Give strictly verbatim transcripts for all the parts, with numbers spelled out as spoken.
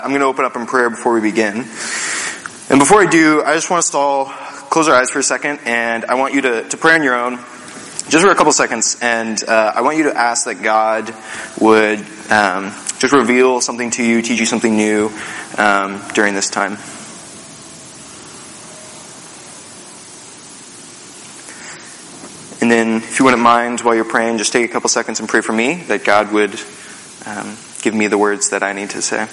I'm going to open up in prayer before we begin. And before I do, I just want us to all close our eyes for a second, and I want you to, to pray on your own, just for a couple seconds, and uh, I want you to ask that God would um, just reveal something to you, teach you something new um, during this time. And then, if you wouldn't mind, while you're praying, just take a couple seconds and pray for me, that God would um, give me the words that I need to say.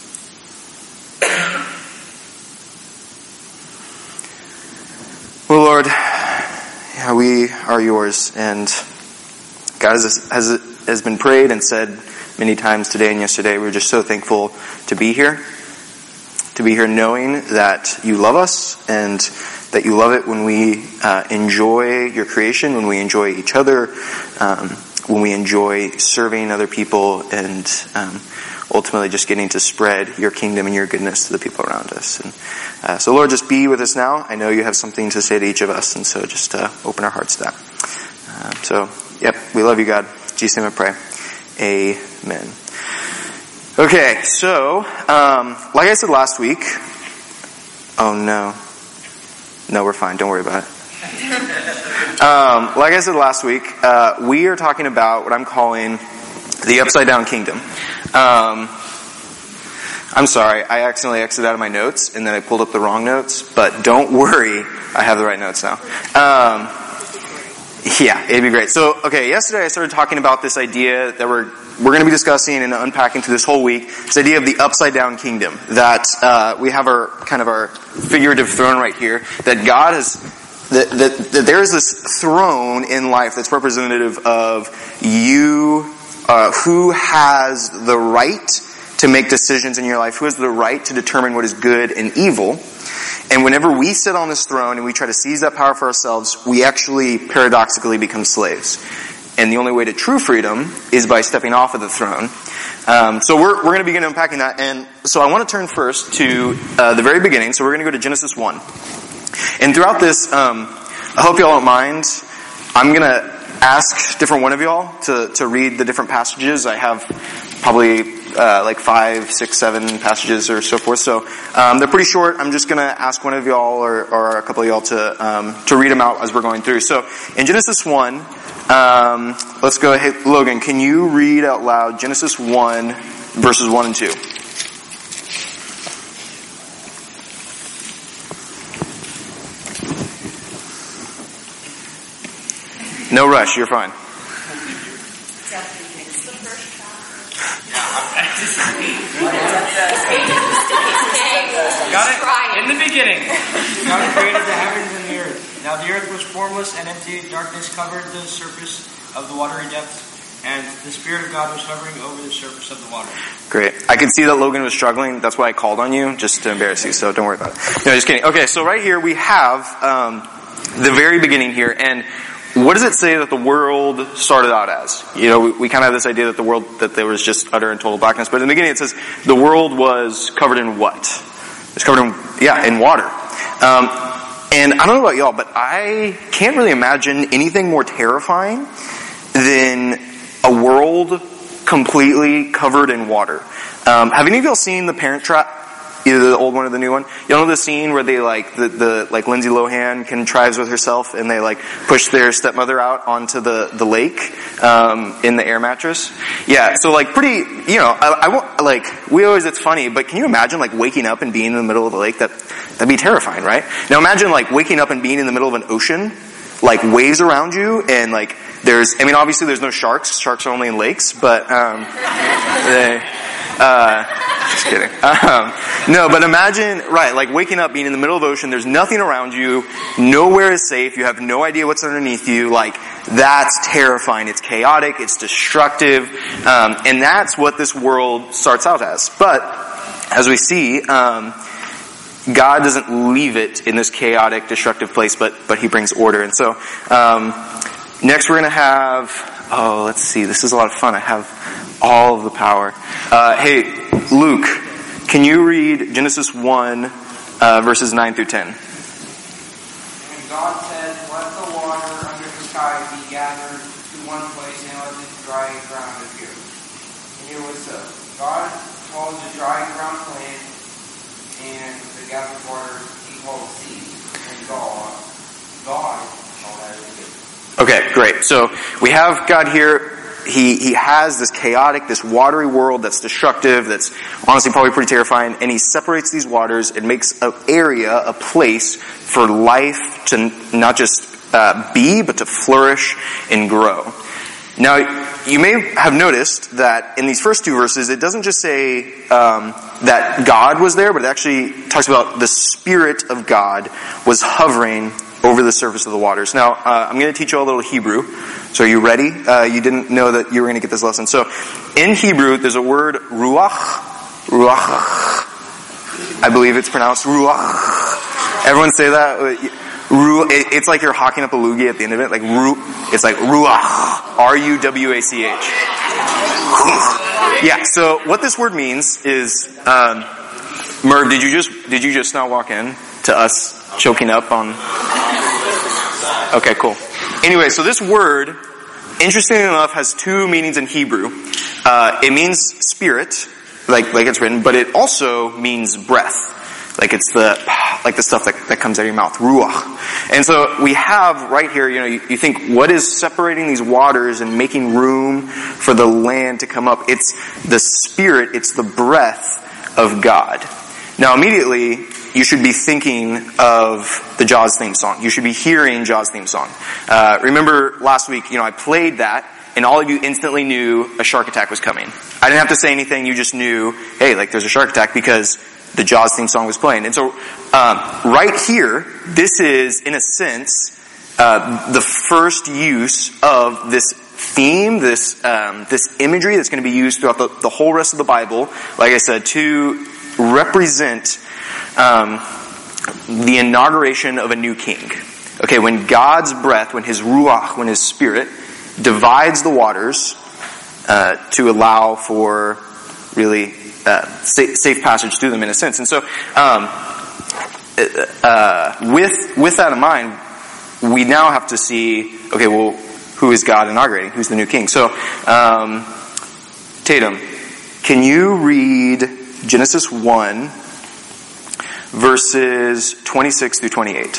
Well, Lord, yeah, we are yours, and God, as has, has been prayed and said many times today and yesterday, we're just so thankful to be here, to be here knowing that you love us, and that you love it when we uh, enjoy your creation, when we enjoy each other, um, when we enjoy serving other people, and um, ultimately just getting to spread your kingdom and your goodness to the people around us. And uh, so, Lord, just be with us now. I know you have something to say to each of us, and so just uh, open our hearts to that. Uh, so, yep, we love you, God. In Jesus' name I pray. Amen. Okay, so, um, like I said last week, oh no. No, we're fine. Don't worry about it. Um, like I said last week, uh, we are talking about what I'm calling the upside down kingdom. Um, I'm sorry, I accidentally exited out of my notes and then I pulled up the wrong notes, but don't worry, I have the right notes now. Um, yeah, it'd be great. So, okay, yesterday I started talking about this idea that we're we're going to be discussing and unpacking through this whole week, this idea of the upside down kingdom, that uh, we have our kind of our figurative throne right here, that God has, that, that, that there is this throne in life that's representative of you, uh, who has the right to make decisions in your life, who has the right to determine what is good and evil. And whenever we sit on this throne and we try to seize that power for ourselves, we actually paradoxically become slaves. And the only way to true freedom is by stepping off of the throne. Um, so we're, we're going to begin unpacking that. And so I want to turn first to uh, the very beginning. So we're going to go to Genesis one. And throughout this, um, I hope y'all don't mind, I'm going to ask different one of y'all to, to read the different passages. I have probably uh, like five, six, seven passages or so forth. So um, they're pretty short. I'm just going to ask one of y'all or, or a couple of y'all to um, to read them out as we're going through. So in Genesis one, Um, let's go ahead. Logan, can you read out loud Genesis one, verses one and two? No rush, you're fine. Got it? In the beginning, God created the heavens and the earth. Now the earth was formless and empty, darkness covered the surface of the watery depths, and the Spirit of God was hovering over the surface of the water. Great. I could see that Logan was struggling. That's why I called on you, just to embarrass you, so don't worry about it. No, just kidding. Okay, so right here we have um, the very beginning here, and what does it say that the world started out as? You know, we, we kind of have this idea that the world, that there was just utter and total blackness, but in the beginning it says the world was covered in what? It's covered in, yeah, in water. Um, And I don't know about y'all, but I can't really imagine anything more terrifying than a world completely covered in water. Um, have any of y'all seen The Parent Trap? Either the old one or the new one? Y'all know the scene where they like, the, the, like Lindsay Lohan contrives with herself and they like push their stepmother out onto the, the lake, um, in the air mattress? Yeah, so like pretty, you know, I, I won't, like, we always, it's funny, but can you imagine like waking up and being in the middle of the lake? That, that'd be terrifying, right? Now imagine like waking up and being in the middle of an ocean, like waves around you, and like there's, I mean obviously there's no sharks, sharks are only in lakes, but, um, they, uh, just kidding. Um, no, but imagine, right, like waking up, being in the middle of the ocean, there's nothing around you, nowhere is safe, you have no idea what's underneath you, like, that's terrifying. It's chaotic, it's destructive, um, and that's what this world starts out as. But, as we see, um, God doesn't leave it in this chaotic, destructive place, but, but He brings order. And so, um, next we're gonna have, oh, let's see, this is a lot of fun. I have all of the power. Uh, hey, Luke, can you read Genesis one, uh, verses nine through ten? And God said, let the water under the sky be gathered to one place, and let the dry ground appear. And it was so. God called the dry ground plant, and the gathered waters he called sea. And God, God called that as good. Okay, great. So we have God here. He he has this chaotic, this watery world that's destructive, that's honestly probably pretty terrifying, and he separates these waters and makes an area, a place for life to not just uh, be, but to flourish and grow. Now, you may have noticed that in these first two verses, it doesn't just say um, that God was there, but it actually talks about the Spirit of God was hovering over the surface of the waters. Now, uh, I'm going to teach you a little Hebrew. So are you ready? Uh, you didn't know that you were going to get this lesson. So in Hebrew, there's a word ruach. Ruach. I believe it's pronounced ruach. Everyone say that? Ru- it's like you're hawking up a loogie at the end of it. Like ru- It's like ruach. R U W A C H. Yeah, so what this word means is, um, Merv, did you just, did you just not walk in to us choking up on... Okay, cool. Anyway, so this word, interestingly enough, has two meanings in Hebrew. Uh, it means spirit, like, like it's written, but it also means breath. Like it's the, like the stuff that, that comes out of your mouth, ruach. And so we have right here, you know, you, you think, what is separating these waters and making room for the land to come up? It's the spirit, it's the breath of God. Now immediately, you should be thinking of the Jaws theme song. You should be hearing Jaws theme song. Uh, remember last week, you know, I played that, and all of you instantly knew a shark attack was coming. I didn't have to say anything, you just knew, hey, like there's a shark attack because the Jaws theme song was playing. And so, um, right here, this is, in a sense, uh, the first use of this theme, this, um, this imagery that's going to be used throughout the, the whole rest of the Bible, like I said, to represent um, the inauguration of a new king. Okay, when God's breath, when His ruach, when His Spirit divides the waters uh, to allow for really uh, safe, safe passage through them, in a sense. And so, um, uh, with with that in mind, we now have to see, okay, well, who is God inaugurating? Who's the new king? So, um, Tatum, can you read Genesis one, verses twenty-six through twenty-eight?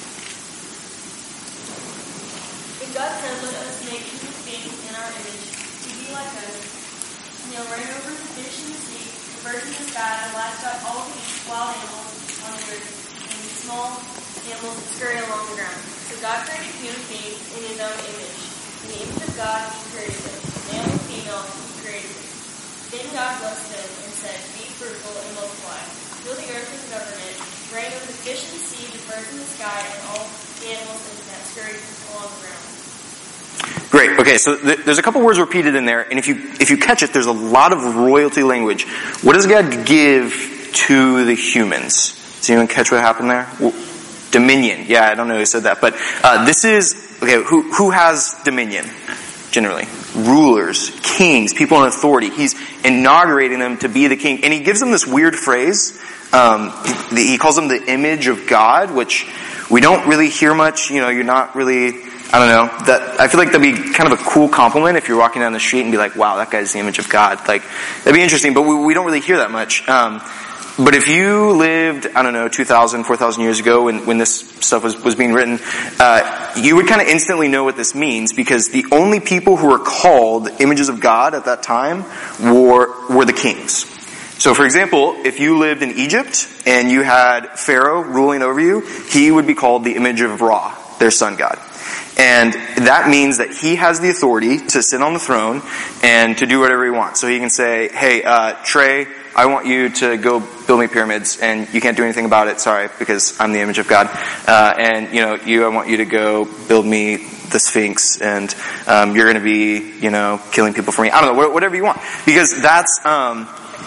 And God said, let us make human beings in our image, to be like us. And they'll reign over the fish in the sea, the birds in the sky, the livestock, all the wild animals on the earth, and the small animals that scurry along the ground. So God created human beings in His own image. In the image of God, He created them. Male and female, He created them. Then God blessed them and said, be fruitful and multiply. Fill the earth with government, reign over the fish in the sea, the birds in the sky, and all the animals that scurry along the ground. Great. Okay, so th- there's a couple words repeated in there, and if you if you catch it, there's a lot of royalty language. What does God give to the humans? Does anyone catch what happened there? Well, dominion. Yeah, I don't know who said that, but uh, this is okay. Who who has dominion? Generally, rulers, kings, people in authority. He's inaugurating them to be the king, and he gives them this weird phrase. Um, he, he calls them the image of God, which we don't really hear much. You know, you're not really. I don't know. That I feel like that'd be kind of a cool compliment if you're walking down the street and be like, "Wow, that guy's the image of God." Like that'd be interesting, but we, we don't really hear that much. Um, But if you lived, I don't know, two thousand, four thousand years ago when, when this stuff was, was being written, uh, you would kind of instantly know what this means, because the only people who were called images of God at that time were, were the kings. So for example, if you lived in Egypt and you had Pharaoh ruling over you, he would be called the image of Ra, their sun god. And that means that he has the authority to sit on the throne and to do whatever he wants. So he can say, hey, uh, Trey, I want you to go build me pyramids, and you can't do anything about it, sorry, because I'm the image of God. Uh, and, you know, you, I want you to go build me the Sphinx, and um, you're going to be, you know, killing people for me. I don't know, whatever you want. Because that's, um,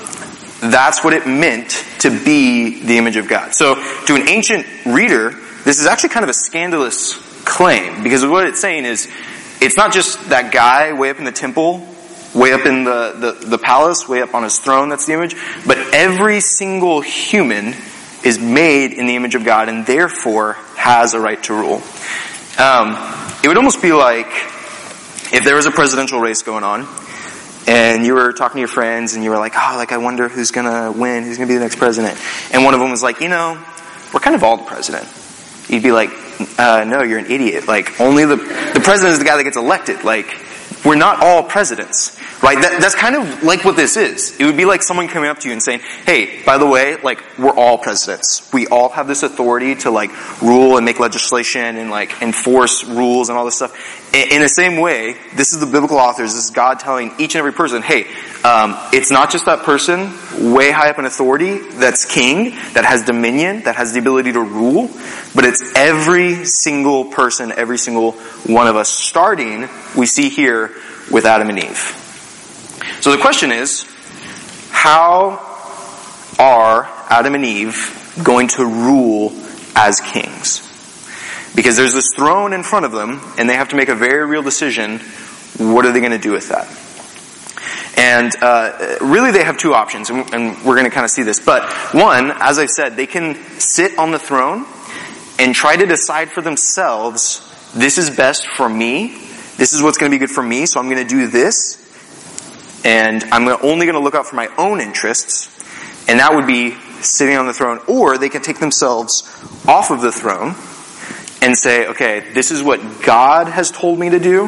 that's what it meant to be the image of God. So to an ancient reader, this is actually kind of a scandalous claim, because what it's saying is, it's not just that guy way up in the temple, way up in the, the, the palace, way up on his throne, that's the image, but every single human is made in the image of God and therefore has a right to rule. Um, it would almost be like if there was a presidential race going on, and you were talking to your friends, and you were like, oh, like I wonder who's gonna win, who's gonna be the next president. And one of them was like, you know, we're kind of all the president. You'd be like, uh, no, you're an idiot. Like, only the, the president is the guy that gets elected. Like, we're not all presidents, right? That, that's kind of like what this is. It would be like someone coming up to you and saying, hey, by the way, like, we're all presidents. We all have this authority to, like, rule and make legislation and, like, enforce rules and all this stuff. In, in the same way, this is the biblical authors, this is God telling each and every person, hey, um, it's not just that person way high up in authority that's king, that has dominion, that has the ability to rule, but it's every single person, every single one of us, starting, we see here, with Adam and Eve. So the question is, how are Adam and Eve going to rule as kings? Because there's this throne in front of them, and they have to make a very real decision. What are they going to do with that? And uh, really they have two options, and, and we're going to kind of see this. But one, as I've said, they can sit on the throne and try to decide for themselves, this is best for me, this is what's going to be good for me, so I'm going to do this, and I'm only going to look out for my own interests, and that would be sitting on the throne. Or they can take themselves off of the throne and say, okay, this is what God has told me to do,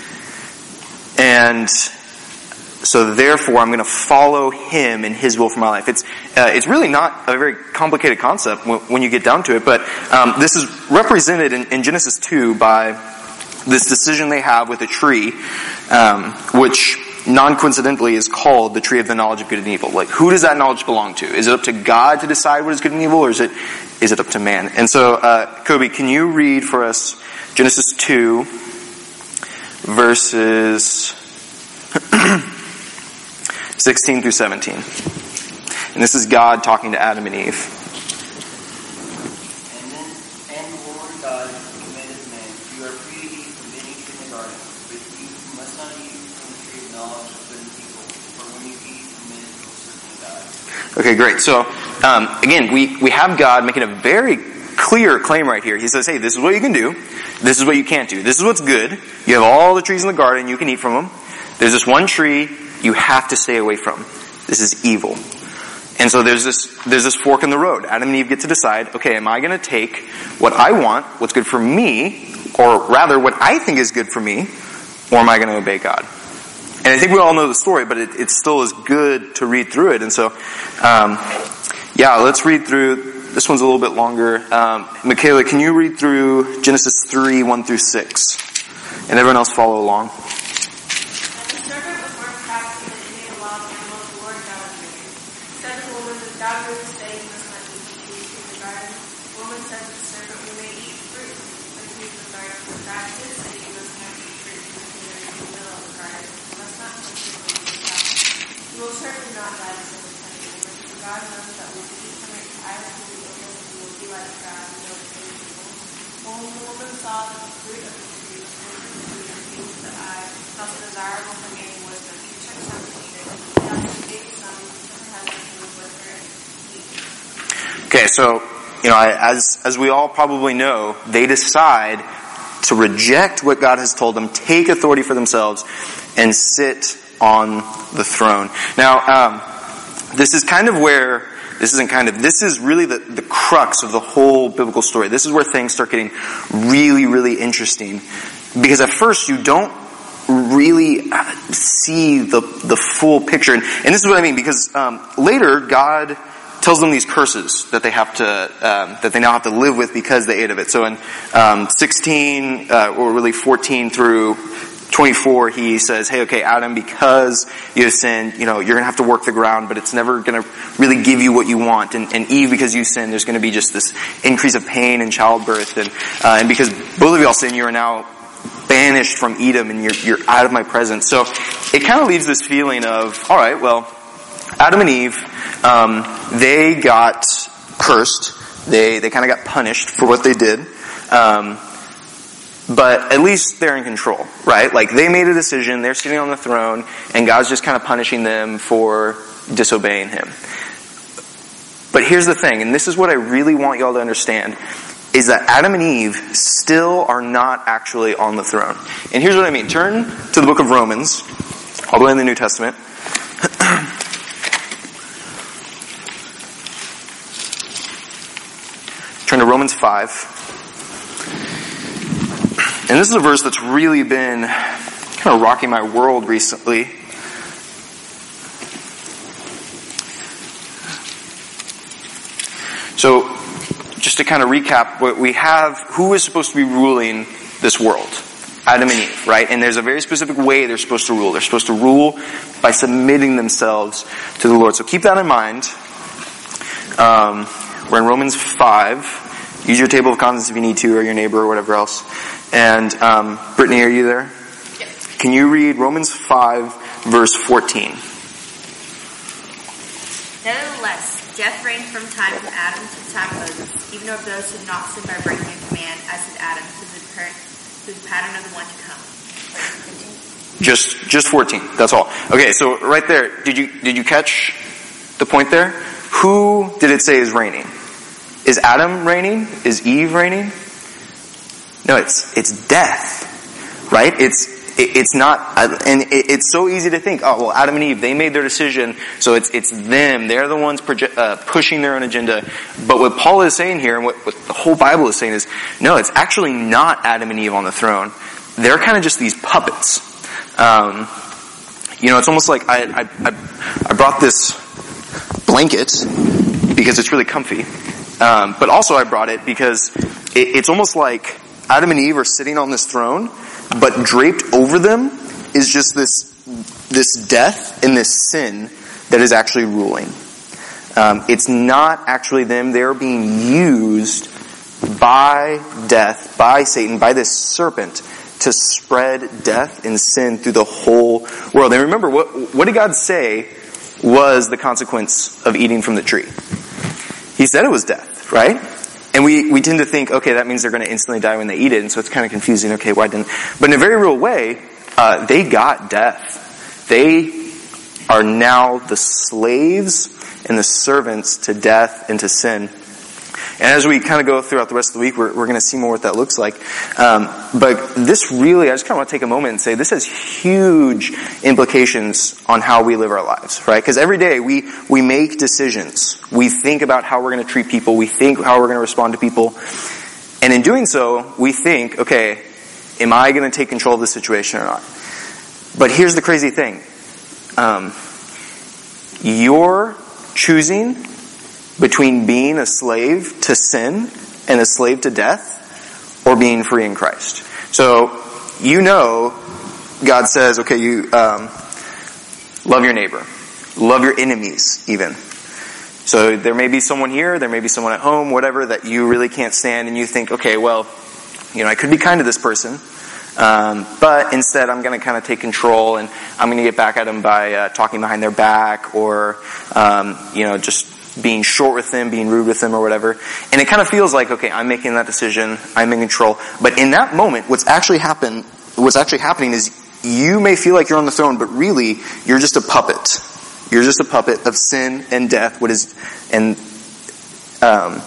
and so therefore I'm going to follow Him and His will for my life. It's uh, it's really not a very complicated concept when, when you get down to it, but um, this is represented in, in Genesis two by this decision they have with a tree, um, which non-coincidentally is called the tree of the knowledge of good and evil. Like, who does that knowledge belong to? Is it up to God to decide what is good and evil, or is it is it up to man? And so, uh, Kobe, can you read for us Genesis two, verses sixteen through seventeen? And this is God talking to Adam and Eve. Okay, great. So, um, again, we, we have God making a very clear claim right here. He says, hey, this is what you can do. This is what you can't do. This is what's good. You have all the trees in the garden. You can eat from them. There's this one tree you have to stay away from. This is evil. And so there's this, there's this fork in the road. Adam and Eve get to decide, okay, am I going to take what I want, what's good for me, or rather what I think is good for me, or am I going to obey God? And I think we all know the story, but it, it still is good to read through it. And so, um, yeah, let's read through. This one's a little bit longer. Um, Michaela, can you read through Genesis three, one through six? And everyone else follow along. And the serpent was more crafty than any of the wild animals the Lord God had made. Said to the woman, the God who is saying, you must not eat the tree of the garden. The woman said to the serpent, we may eat fruit from the trees of the garden, but God did say you must not eat fruit from the tree in the middle of the garden. You will certainly not die because of the woman, for God knows that when you eat from it, your eyes will be opened and you will be like God, and know good and evil. When the woman saw that the fruit of the tree was good for food and pleasing to the eye, thus desirable for gaining wisdom, she took some to eat it, and after she ate some, she took her husband who was with her and ate. Okay, so, you know, as as we all probably know, they decide to reject what God has told them, take authority for themselves, and sit on the throne. Now, um, this is kind of where, this isn't kind of, this is really the, the crux of the whole biblical story. This is where things start getting really, really interesting. Because at first you don't really see the the full picture. And, and this is what I mean, because um, later God tells them these curses that they have to, um, that they now have to live with because they ate of it. So in um, sixteen, uh, or really fourteen through twenty-four, he says, hey, okay, Adam, because you have sinned, you know, you're going to have to work the ground, but it's never going to really give you what you want. And, and Eve, because you sinned, there's going to be just this increase of pain and childbirth. And, uh, and because both of y'all sinned, you are now banished from Edom and you're, you're out of my presence. So it kind of leaves this feeling of, all right, well, Adam and Eve, um, they got cursed. They, they kind of got punished for what they did. Um, But at least they're in control, right? Like, they made a decision, they're sitting on the throne, and God's just kind of punishing them for disobeying Him. But here's the thing, and this is what I really want y'all to understand, is that Adam and Eve still are not actually on the throne. And here's what I mean. Turn to the book of Romans, all the way in the New Testament. Turn to Romans five. And this is a verse that's really been kind of rocking my world recently. So, just to kind of recap, what we have, who is supposed to be ruling this world? Adam and Eve, right? And there's a very specific way they're supposed to rule. They're supposed to rule by submitting themselves to the Lord. So keep that in mind. Um, we're in Romans five. Use your table of contents if you need to, or your neighbor, or whatever else. And um, Brittany, are you there? Yes. Can you read Romans five, verse fourteen? Nevertheless, death reigned from time of Adam to the time of Moses, even over those who had not sinned by breaking a command, as did Adam, through the, parent, through the pattern of the one to come. Just, just fourteen. That's all. Okay, so right there, did you did you catch the point there? Who did it say is reigning? Is Adam reigning? Is Eve reigning? No, it's it's death, right? It's it, it's not, and it, it's so easy to think, oh well, Adam and Eve, they made their decision, so it's it's them. They're the ones proje- uh, pushing their own agenda. But what Paul is saying here, and what, what the whole Bible is saying is, no, it's actually not Adam and Eve on the throne. They're kind of just these puppets. Um, you know, it's almost like I I I, I brought this blanket because it's really comfy. Um, but also I brought it because it, it's almost like Adam and Eve are sitting on this throne, but draped over them is just this this death and this sin that is actually ruling. Um, it's not actually them. They're being used by death, by Satan, by this serpent to spread death and sin through the whole world. And remember, what, what did God say was the consequence of eating from the tree? He said it was death, right? And we, we tend to think, okay, that means they're going to instantly die when they eat it, and so it's kind of confusing, okay, why didn't... But in a very real way, uh, they got death. They are now the slaves and the servants to death and to sin. And as we kind of go throughout the rest of the week, we're, we're going to see more what that looks like. Um, but this really, I just kind of want to take a moment and say this has huge implications on how we live our lives, right? Because every day we, we make decisions. We think about how we're going to treat people. We think how we're going to respond to people. And in doing so, we think, okay, am I going to take control of the situation or not? But here's the crazy thing. Um, you're choosing between being a slave to sin and a slave to death, or being free in Christ. So, you know, God says, okay, you um, love your neighbor, love your enemies even. So there may be someone here, there may be someone at home, whatever, that you really can't stand, and you think, okay, well, you know, I could be kind to this person, um, but instead I'm going to kind of take control, and I'm going to get back at them by uh, talking behind their back, or um, you know, just being short with them, being rude with them, or whatever. And it kind of feels like, okay, I'm making that decision, I'm in control. But in that moment, what's actually happen, what's actually happening is you may feel like you're on the throne, but really, you're just a puppet. You're just a puppet of sin and death. What is, and um,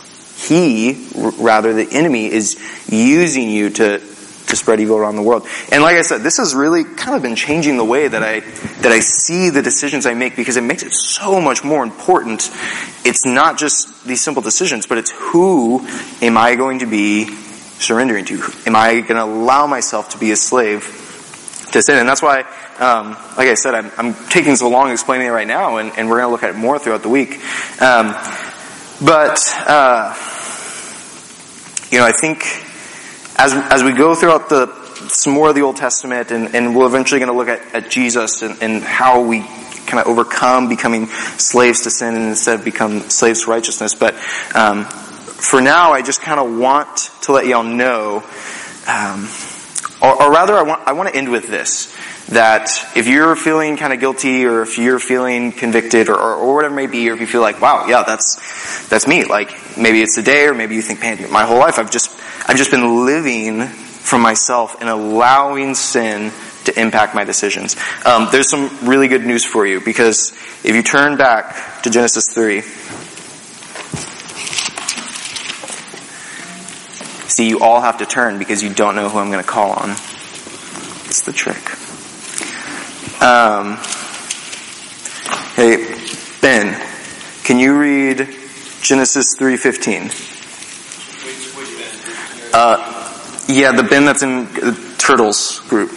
he, rather the enemy, is using you to to spread evil around the world. And like I said, this has really kind of been changing the way that I that I see the decisions I make, because it makes it so much more important. It's not just these simple decisions, but it's who am I going to be surrendering to? Am I going to allow myself to be a slave to sin? And that's why, um, like I said, I'm, I'm taking so long explaining it right now, and, and we're going to look at it more throughout the week. Um, but, uh, you know, I think As as we go throughout the some more of the Old Testament, and, and we're eventually going to look at, at Jesus and, and how we kind of overcome becoming slaves to sin and instead become slaves to righteousness. But um, for now, I just kind of want to let y'all know, um, or, or rather, I want I want to end with this: that if you're feeling kind of guilty, or if you're feeling convicted, or, or, or whatever it may be, or if you feel like, wow, yeah, that's that's me. Like maybe it's today, or maybe you think, man, my whole life I've just I've just been living for myself and allowing sin to impact my decisions. Um, there's some really good news for you, because if you turn back to Genesis three, see, you all have to turn because you don't know who I'm going to call on. It's the trick. Um, hey, Ben, can you read Genesis three fifteen? Which, which Ben? Uh, yeah, the Ben that's in the Turtles group.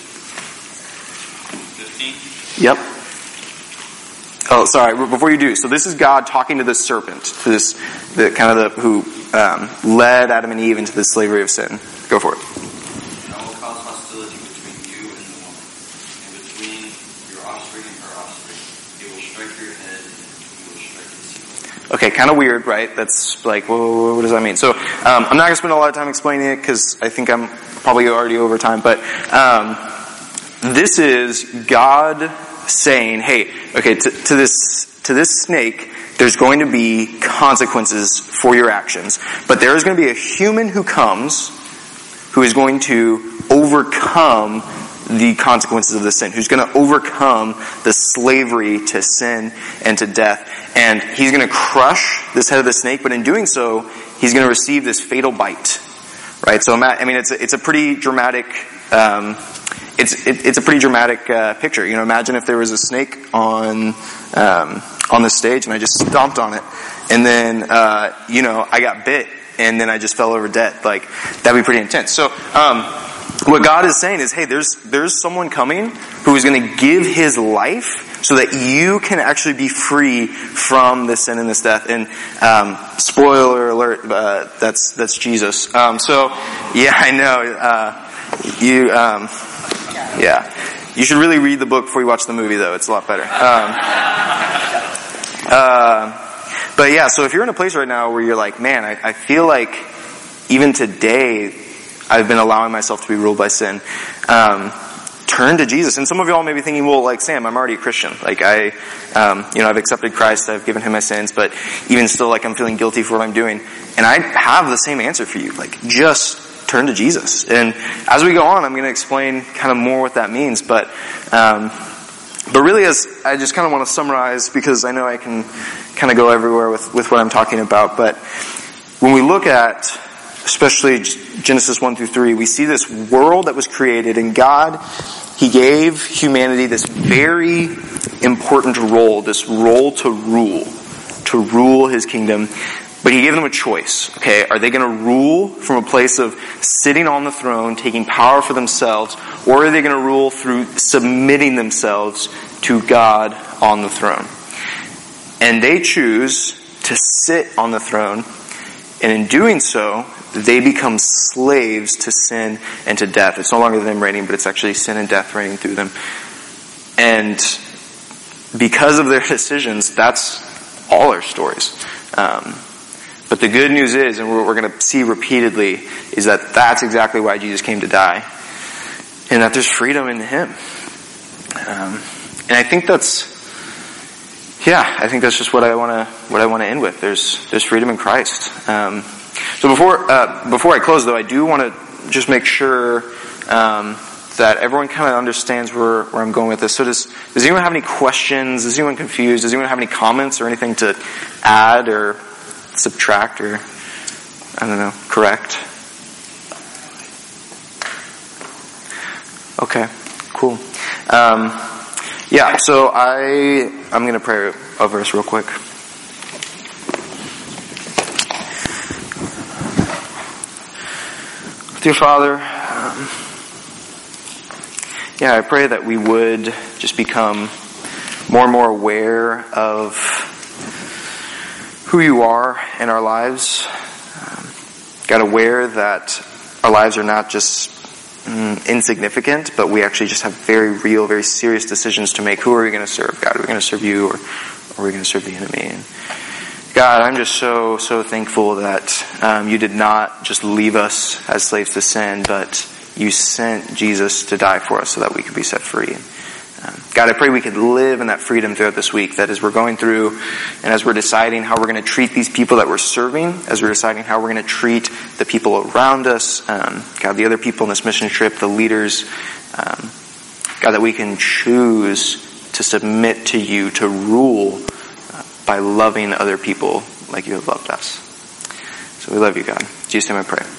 fifteen? Yep. Oh, sorry. Before you do, so this is God talking to the serpent, to this, the kind of the who um, led Adam and Eve into the slavery of sin. Go for it. I will cause hostility between you and the woman, and between your offspring and her offspring. It will strike your head, and you will strike its heel. Okay, kind of weird, right? That's like, whoa, what does that mean? So, um, I'm not going to spend a lot of time explaining it because I think I'm probably already over time. But um, this is God saying, "Hey, okay, to, to this to this snake, there's going to be consequences for your actions, but there is going to be a human who comes, who is going to overcome the consequences of the sin, who's going to overcome the slavery to sin and to death, and he's going to crush this head of the snake. But in doing so, he's going to receive this fatal bite." Right? So, I mean, it's a, it's a pretty dramatic. Um, It's it, it's a pretty dramatic uh, picture. You know, imagine if there was a snake on um, on the stage and I just stomped on it, and then uh, you know I got bit, and then I just fell over dead. Like that'd be pretty intense. So, um, what God is saying is, hey, there's there's someone coming who is going to give his life so that you can actually be free from this sin and this death. And um, spoiler alert, uh, that's that's Jesus. Um, so, yeah, I know uh, you. Um, Yeah. You should really read the book before you watch the movie, though. It's a lot better. Um, uh, but yeah, so if you're in a place right now where you're like, man, I, I feel like even today I've been allowing myself to be ruled by sin, um, turn to Jesus. And some of y'all may be thinking, well, like Sam, I'm already a Christian. Like I, um, you know, I've accepted Christ, I've given him my sins, but even still, like I'm feeling guilty for what I'm doing. And I have the same answer for you. Like just turn to Jesus. And as we go on, I'm going to explain kind of more what that means. But, um, but really, as I just kind of want to summarize, because I know I can kind of go everywhere with, with what I'm talking about. But when we look at, especially Genesis one through three, we see this world that was created, and God, he gave humanity this very important role, this role to rule, to rule his kingdom. But he gave them a choice, okay? Are they going to rule from a place of sitting on the throne, taking power for themselves, or are they going to rule through submitting themselves to God on the throne? And they choose to sit on the throne, and in doing so, they become slaves to sin and to death. It's no longer them reigning, but it's actually sin and death reigning through them. And because of their decisions, that's all our stories. Um, But the good news is, and what we're going to see repeatedly, is that that's exactly why Jesus came to die. And that there's freedom in him. Um, and I think that's, yeah, I think that's just what I want to, what I want to end with. There's, there's freedom in Christ. Um, so before, uh, before I close though, I do want to just make sure, um, that everyone kind of understands where, where I'm going with this. So does, does anyone have any questions? Is anyone confused? Does anyone have any comments or anything to add or subtract or, I don't know, correct? Okay, cool. Um, yeah, so I, I'm going to pray over us real quick. Dear Father, um, yeah, I pray that we would just become more and more aware of who you are in our lives. Um, got aware that our lives are not just mm, insignificant, but we actually just have very real, very serious decisions to make. Who are we going to serve? God, are we going to serve you, or, or are we going to serve the enemy? And God, I'm just so, so thankful that um, you did not just leave us as slaves to sin, but you sent Jesus to die for us so that we could be set free. Um, God, I pray we could live in that freedom throughout this week, that as we're going through and as we're deciding how we're going to treat these people that we're serving, as we're deciding how we're going to treat the people around us, um, God, the other people in this mission trip, the leaders, um, God, that we can choose to submit to you, to rule uh, by loving other people like you have loved us. So we love you, God. In Jesus' name I pray.